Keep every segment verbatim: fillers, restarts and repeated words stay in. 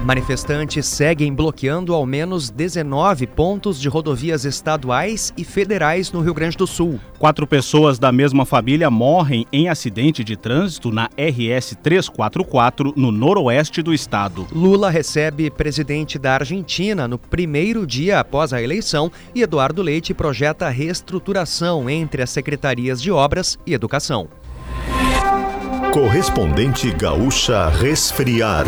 Manifestantes seguem bloqueando ao menos dezenove pontos de rodovias estaduais e federais no Rio Grande do Sul. Quatro pessoas da mesma família morrem em acidente de trânsito na R S trezentos e quarenta e quatro, no noroeste do estado. Lula recebe presidente da Argentina no primeiro dia após a eleição e Eduardo Leite projeta reestruturação entre as secretarias de Obras e Educação. Correspondente Gaúcha Resfriar.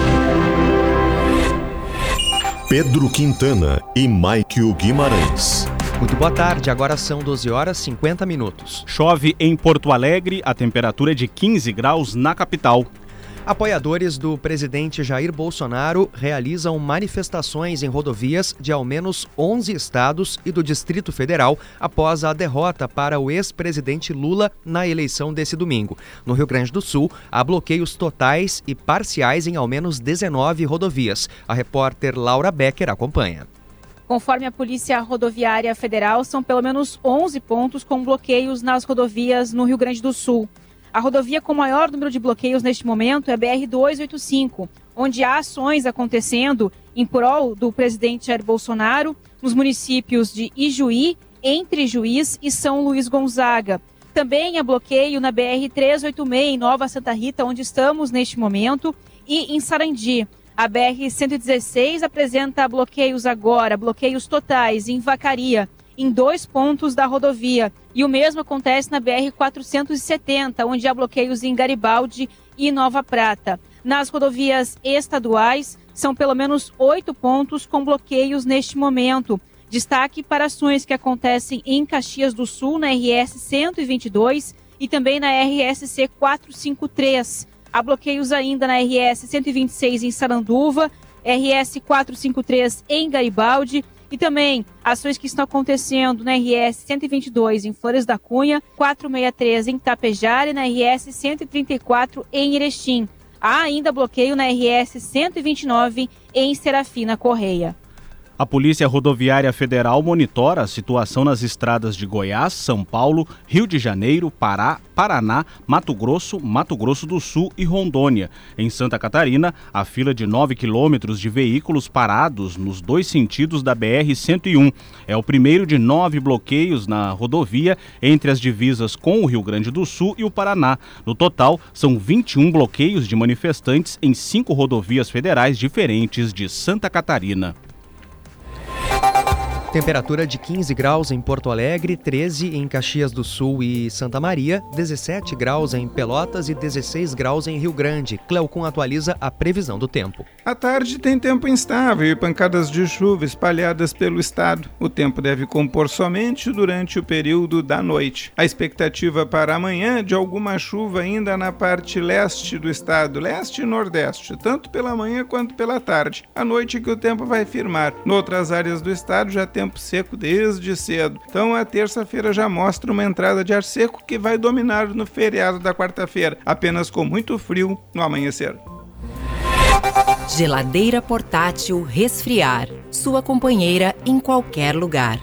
Pedro Quintana e Maikio Guimarães. Muito boa tarde, agora são doze horas e cinquenta minutos. Chove em Porto Alegre, a temperatura é de quinze graus na capital. Apoiadores do presidente Jair Bolsonaro realizam manifestações em rodovias de ao menos onze estados e do Distrito Federal após a derrota para o ex-presidente Lula na eleição desse domingo. No Rio Grande do Sul, há bloqueios totais e parciais em ao menos dezenove rodovias. A repórter Laura Becker acompanha. Conforme a Polícia Rodoviária Federal, são pelo menos onze pontos com bloqueios nas rodovias no Rio Grande do Sul. A rodovia com maior número de bloqueios neste momento é a B R duzentos e oitenta e cinco, onde há ações acontecendo em prol do presidente Jair Bolsonaro nos municípios de Ijuí, Entre Juiz e São Luís Gonzaga. Também há bloqueio na B R trezentos e oitenta e seis em Nova Santa Rita, onde estamos neste momento, e em Sarandi. A B R cento e dezesseis apresenta bloqueios agora, bloqueios totais em Vacaria, em dois pontos da rodovia. E o mesmo acontece na B R quatrocentos e setenta, onde há bloqueios em Garibaldi e Nova Prata. Nas rodovias estaduais, são pelo menos oito pontos com bloqueios neste momento. Destaque para ações que acontecem em Caxias do Sul, na R S cento e vinte e dois e também na R S C quatrocentos e cinquenta e três. Há bloqueios ainda na R S cento e vinte e seis em Saranduva, R S quatrocentos e cinquenta e três em Garibaldi, e também ações que estão acontecendo na R S cento e vinte e dois em Flores da Cunha, quatrocentos e sessenta e três em Tapejara e na R S cento e trinta e quatro em Erechim. Há ainda bloqueio na R S cento e vinte e nove em Serafina Correia. A Polícia Rodoviária Federal monitora a situação nas estradas de Goiás, São Paulo, Rio de Janeiro, Pará, Paraná, Mato Grosso, Mato Grosso do Sul e Rondônia. Em Santa Catarina, a fila de nove quilômetros de veículos parados nos dois sentidos da B R cento e um. É o primeiro de nove bloqueios na rodovia entre as divisas com o Rio Grande do Sul e o Paraná. No total, são vinte e um bloqueios de manifestantes em cinco rodovias federais diferentes de Santa Catarina. Temperatura de quinze graus em Porto Alegre, treze em Caxias do Sul e Santa Maria, dezessete graus em Pelotas e dezesseis graus em Rio Grande. Cleocum atualiza a previsão do tempo. À tarde tem tempo instável e pancadas de chuva espalhadas pelo estado. O tempo deve compor somente durante o período da noite. A expectativa para amanhã é de alguma chuva ainda na parte leste do estado, leste e nordeste, tanto pela manhã quanto pela tarde. À noite que o tempo vai firmar. Em outras áreas do estado já tem tempo seco desde cedo. Então a terça-feira já mostra uma entrada de ar seco que vai dominar no feriado da quarta-feira, apenas com muito frio no amanhecer. Geladeira portátil Resfriar, sua companheira em qualquer lugar.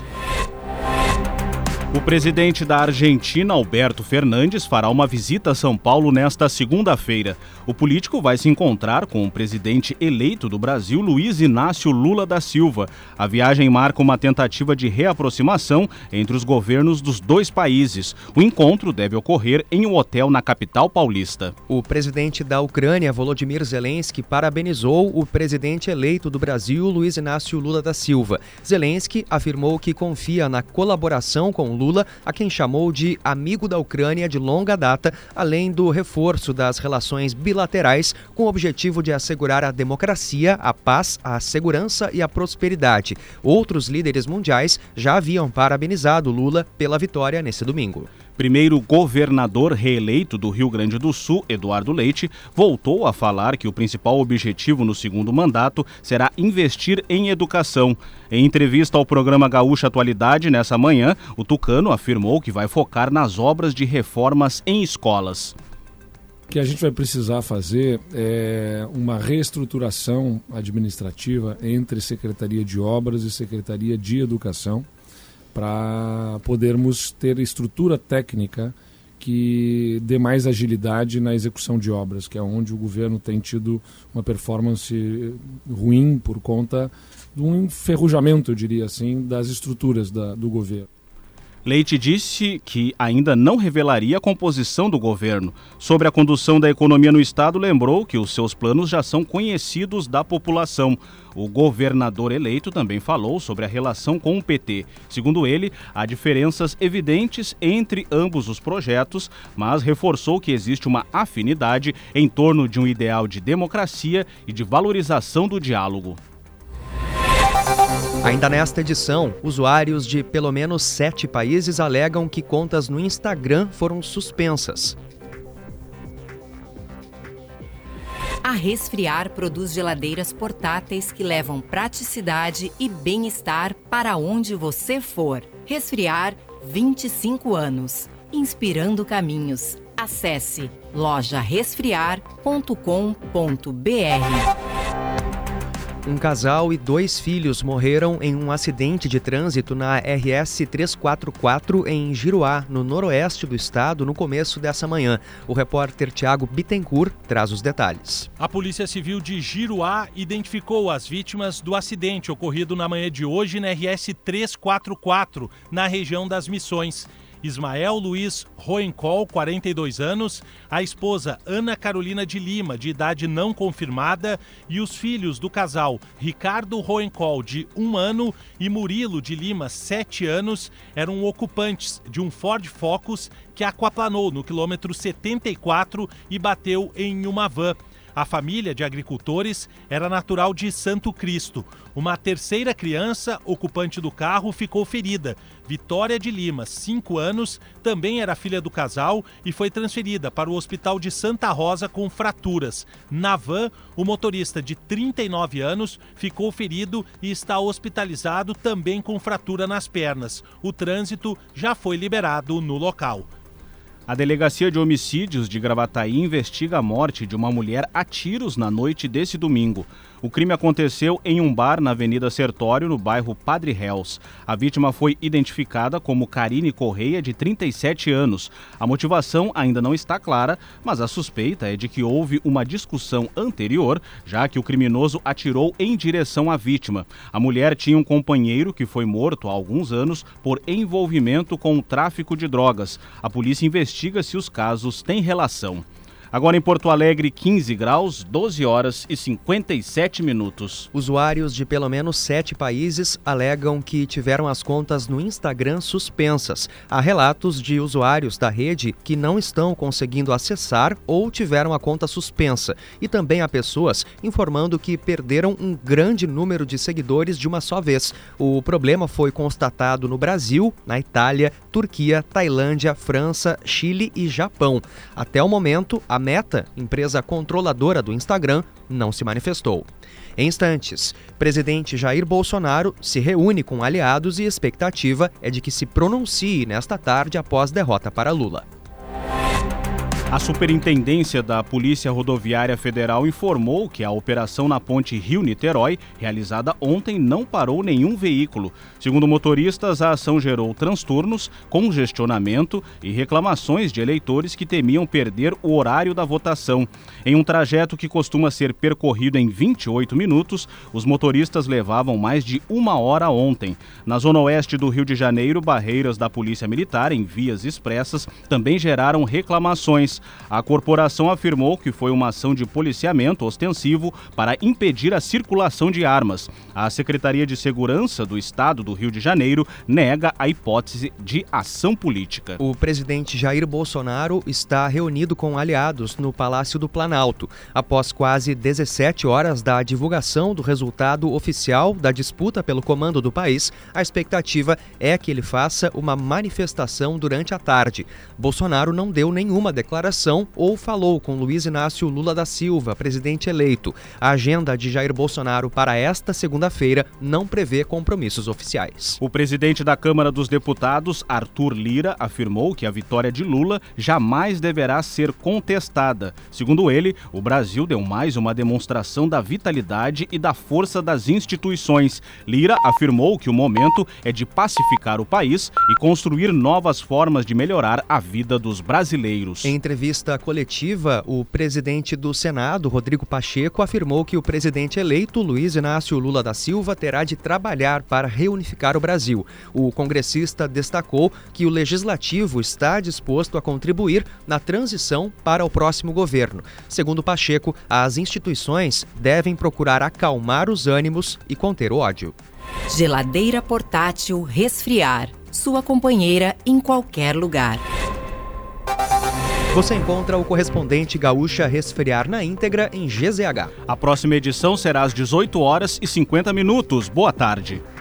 O presidente da Argentina, Alberto Fernandes, fará uma visita a São Paulo nesta segunda-feira. O político vai se encontrar com o presidente eleito do Brasil, Luiz Inácio Lula da Silva. A viagem marca uma tentativa de reaproximação entre os governos dos dois países. O encontro deve ocorrer em um hotel na capital paulista. O presidente da Ucrânia, Volodymyr Zelensky, parabenizou o presidente eleito do Brasil, Luiz Inácio Lula da Silva. Zelensky afirmou que confia na colaboração com Lula, a quem chamou de amigo da Ucrânia de longa data, além do reforço das relações bilaterais com o objetivo de assegurar a democracia, a paz, a segurança e a prosperidade. Outros líderes mundiais já haviam parabenizado Lula pela vitória nesse domingo. Primeiro governador reeleito do Rio Grande do Sul, Eduardo Leite, voltou a falar que o principal objetivo no segundo mandato será investir em educação. Em entrevista ao programa Gaúcha Atualidade nessa manhã, o tucano afirmou que vai focar nas obras de reformas em escolas. O que a gente vai precisar fazer é uma reestruturação administrativa entre Secretaria de Obras e Secretaria de Educação, para podermos ter estrutura técnica que dê mais agilidade na execução de obras, que é onde o governo tem tido uma performance ruim por conta de um enferrujamento, eu diria assim, das estruturas da, do governo. Leite disse que ainda não revelaria a composição do governo. Sobre a condução da economia no estado, lembrou que os seus planos já são conhecidos da população. O governador eleito também falou sobre a relação com o P T. Segundo ele, há diferenças evidentes entre ambos os projetos, mas reforçou que existe uma afinidade em torno de um ideal de democracia e de valorização do diálogo. Ainda nesta edição, usuários de pelo menos sete países alegam que contas no Instagram foram suspensas. A Resfriar produz geladeiras portáteis que levam praticidade e bem-estar para onde você for. Resfriar, vinte e cinco anos. Inspirando caminhos. Acesse loja resfriar ponto com ponto b r. Um casal e dois filhos morreram em um acidente de trânsito na R S trezentos e quarenta e quatro em Giruá, no noroeste do estado, no começo dessa manhã. O repórter Tiago Bittencourt traz os detalhes. A Polícia Civil de Giruá identificou as vítimas do acidente ocorrido na manhã de hoje na R S trezentos e quarenta e quatro, na região das Missões. Ismael Luiz Roencol, quarenta e dois anos, a esposa Ana Carolina de Lima, de idade não confirmada, e os filhos do casal Ricardo Roencol, de um ano, e Murilo de Lima, sete anos, eram ocupantes de um Ford Focus que aquaplanou no quilômetro setenta e quatro e bateu em uma van. A família de agricultores era natural de Santo Cristo. Uma terceira criança, ocupante do carro, ficou ferida. Vitória de Lima, cinco anos, também era filha do casal e foi transferida para o Hospital de Santa Rosa com fraturas. Na van, o motorista de trinta e nove anos ficou ferido e está hospitalizado também com fratura nas pernas. O trânsito já foi liberado no local. A Delegacia de Homicídios de Gravataí investiga a morte de uma mulher a tiros na noite desse domingo. O crime aconteceu em um bar na Avenida Sertório, no bairro Padre Réus. A vítima foi identificada como Karine Correia, de trinta e sete anos. A motivação ainda não está clara, mas a suspeita é de que houve uma discussão anterior, já que o criminoso atirou em direção à vítima. A mulher tinha um companheiro que foi morto há alguns anos por envolvimento com o tráfico de drogas. A polícia investiga se os casos têm relação. Agora em Porto Alegre, quinze graus, doze horas e cinquenta e sete minutos. Usuários de pelo menos sete países alegam que tiveram as contas no Instagram suspensas. Há relatos de usuários da rede que não estão conseguindo acessar ou tiveram a conta suspensa. E também há pessoas informando que perderam um grande número de seguidores de uma só vez. O problema foi constatado no Brasil, na Itália, Turquia, Tailândia, França, Chile e Japão. Até o momento, a Meta, empresa controladora do Instagram, não se manifestou. Em instantes, presidente Jair Bolsonaro se reúne com aliados e a expectativa é de que se pronuncie nesta tarde após derrota para Lula. A Superintendência da Polícia Rodoviária Federal informou que a operação na ponte Rio-Niterói, realizada ontem, não parou nenhum veículo. Segundo motoristas, a ação gerou transtornos, congestionamento e reclamações de eleitores que temiam perder o horário da votação. Em um trajeto que costuma ser percorrido em vinte e oito minutos, os motoristas levavam mais de uma hora ontem. Na zona oeste do Rio de Janeiro, barreiras da Polícia Militar em vias expressas também geraram reclamações. A corporação afirmou que foi uma ação de policiamento ostensivo para impedir a circulação de armas. A Secretaria de Segurança do Estado do Rio de Janeiro nega a hipótese de ação política. O presidente Jair Bolsonaro está reunido com aliados no Palácio do Planalto. Após quase dezessete horas da divulgação do resultado oficial da disputa pelo comando do país, a expectativa é que ele faça uma manifestação durante a tarde. Bolsonaro não deu nenhuma declaração colaboração ou falou com Luiz Inácio Lula da Silva, presidente eleito. A agenda de Jair Bolsonaro para esta segunda-feira não prevê compromissos oficiais. O presidente da Câmara dos Deputados, Arthur Lira, afirmou que a vitória de Lula jamais deverá ser contestada. Segundo ele, o Brasil deu mais uma demonstração da vitalidade e da força das instituições. Lira afirmou que o momento é de pacificar o país e construir novas formas de melhorar a vida dos brasileiros. Em entrevista coletiva, o presidente do Senado, Rodrigo Pacheco, afirmou que o presidente eleito, Luiz Inácio Lula da Silva, terá de trabalhar para reunificar o Brasil. O congressista destacou que o legislativo está disposto a contribuir na transição para o próximo governo. Segundo Pacheco, as instituições devem procurar acalmar os ânimos e conter o ódio. Geladeira portátil Resfriar. Sua companheira em qualquer lugar. Você encontra o correspondente Gaúcha Resfriar na íntegra em G Z H. A próxima edição será às dezoito horas e cinquenta minutos. Boa tarde.